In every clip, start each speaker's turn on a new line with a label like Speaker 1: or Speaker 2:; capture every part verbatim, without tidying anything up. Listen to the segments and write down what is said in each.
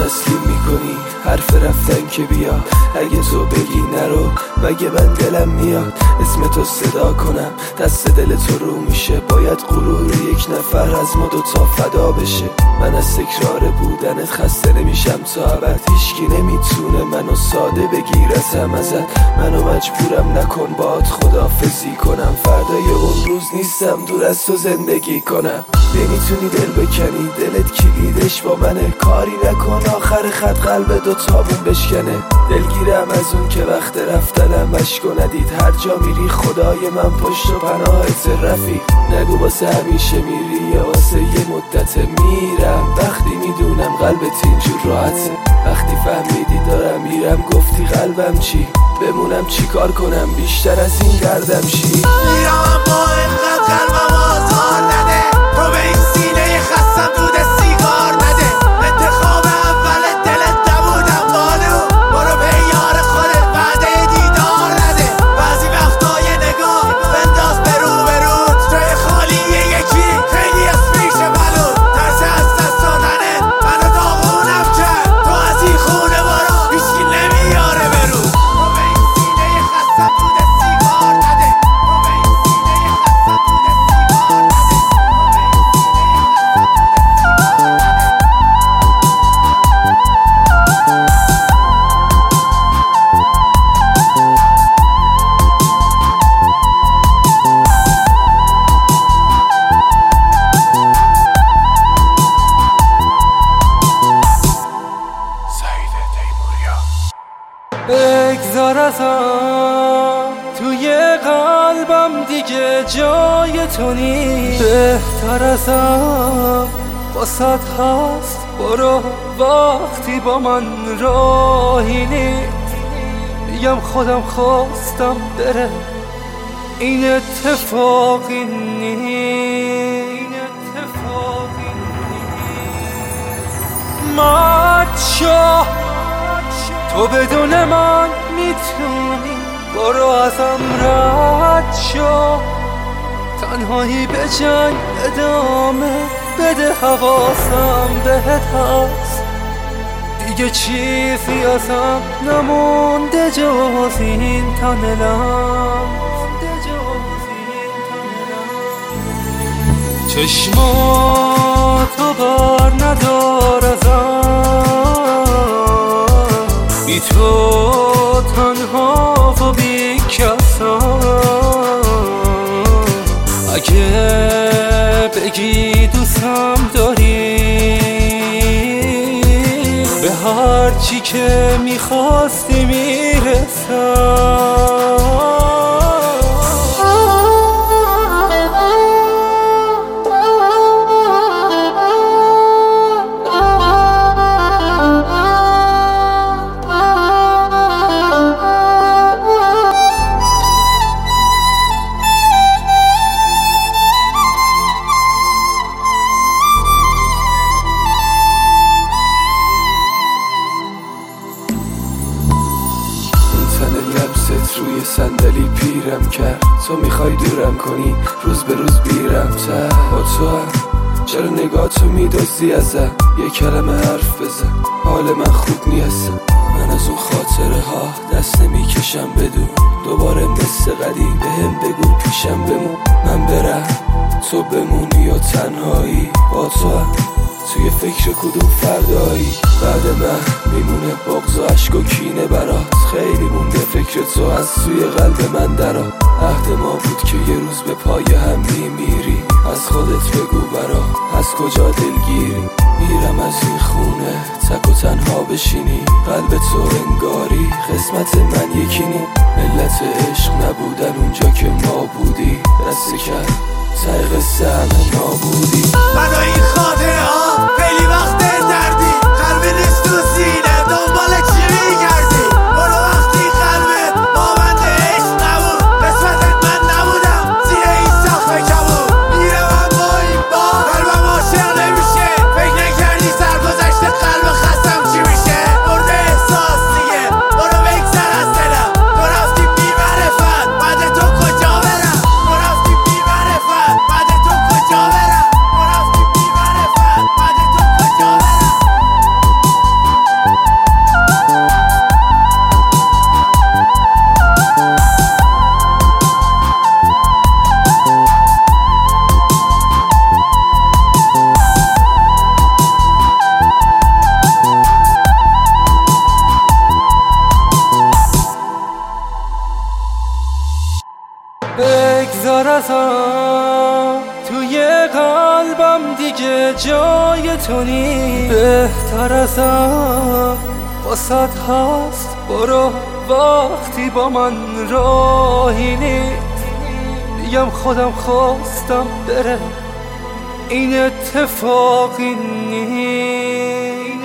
Speaker 1: تسلیم میکنی حرف رفتن که بیا. اگه تو بگی نرو مگه من دلم میاد اسم تو صدا کنم، دست دل تو رو میشه. باید غرور یک نفر از ما دوتا فدا بشه. من از تکرار بودنت خسته نمیشم تا ابد. هیچکی نمیتونه منو ساده بگیرتم ازت. منو مجبورم نکن باهات خداحافظی کنم. فردای اون روز نیستم دور از تو زندگی کنم. نمیتونی دل بکنی دلت کلیدش با منه. کاری نکن آخر خط قلب دوتامون بشکنه. دلگیرم از اون که وقت رفتنم اشکو ندید. هر جا میری خدای من پشت و پناهت رفیق. نگو واسه همیشه میری یا واسه یه مدت میرم. وقتی میدونم قلبت اینجور راحته. وقتی فهمیدی دارم میرم گفتی قلبم چی؟ بمونم چی کار کنم بیشتر از این دردم چی؟
Speaker 2: میرم با اینقدر قلبم آزار نده. تو به این سینه خستم دود سیگار نده. انتخاب اول دلت نبودم بانو. برو به یار خودت وعده دیدار نده. بعضی وقتای نگاه بنداز برو برو. جای خالی یکی خیلی از پیش بلود. ترس از دست دادنت منو داغونم کرد. تو از این خونه برو هیچکی نمیاره برو. تو به این سینه خستم دود سیگار نده. تو به این سینه خستم دود سیگار نده.
Speaker 3: بگذار ازم توی قلبم دیگه جای تو نیست. بهتر ازم واسط هست برو وقتی با من راهی نیست. میگم خودم خواستم بره این اتفاقی نیست. این اتفاقی نیست. مچا تو بدون من میتونی برو ازم رد شو. تنهایی به جنگ ادامه بده حواسم بهت هست. دیگه چیزی ازم نمونده جز این تنلم. چشماتو بر ندار ازم. بی تو تنها و بی کسم. اگه بگی دوستم داری به هر چی که میخواستی میرسم.
Speaker 1: روی صندلی پیرم کرد. تو میخوای دورم کنی روز به روز بیرم تر. با تو هم چرا نگاه تو میدازی ازم؟ یه کلمه حرف بزن حال من خوب نیستم. من از اون خاطره ها دست نمیکشم بدون. دوباره مثل قدیم به هم بگو پیشم بمون. من برم تو بمونی یا تنهایی. با تو هم توی فکر کدوم فردایی. بعد من میمونه بغض و عشق و کینه برات. خیلی مونده فکر تو از سوی قلب من درا. عهد ما بود که یه روز به پای هم میمیری. از خودت بگو برا از کجا دلگیری. میرم از این خونه تک و تنها بشینی. قلب تو انگاری قسمت من یکی نی. ملت عشق نبودن اونجا که ما بودی. دست کرد ته قصه همه نابودی.
Speaker 2: من و این خاطره ها خیلی وقت دردی. قلب نیست تو سینه دنبال چی میگردی؟ برو وقتی قلبت مابند عشق نبود. قسمتت من نبودم زیر این سقف کبود. میره من با این با قلبم عاشق نمیشه. فکر نکردی سرگذشت قلب خستم چی میشه؟ برده احساس دیگه برو بگذر از دلم. تو رفتی بی معرفت بعد تو کجا برم؟ تو رفتی بی معرفت بعد تو کجا برم؟ تو رفتی بی معرفت بعد تو کجا برم؟
Speaker 3: اگه جای تو نی بهتر ازم واسط هست برو وقتی با من راهی نیست میگم خودم خواستم بره این اتفاقی نیست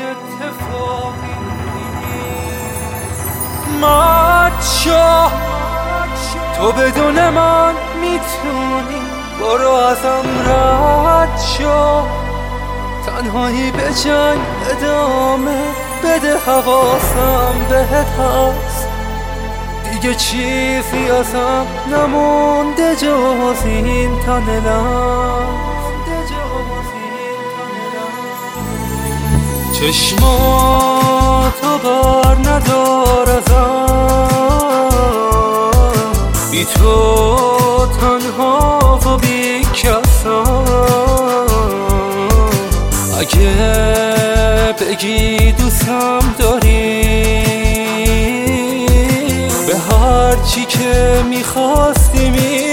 Speaker 3: مچا تو بدون من میتونی برو ازم رد شو تنهایی به جنگ ادامه بده حواسم بهت هست دیگه چیزی ازم نمونده جز این تنلم چشماتو بر ندار ازم بی تو تنها و بی کسم اگه بگی دوستم داری به هر چی که میخواستی می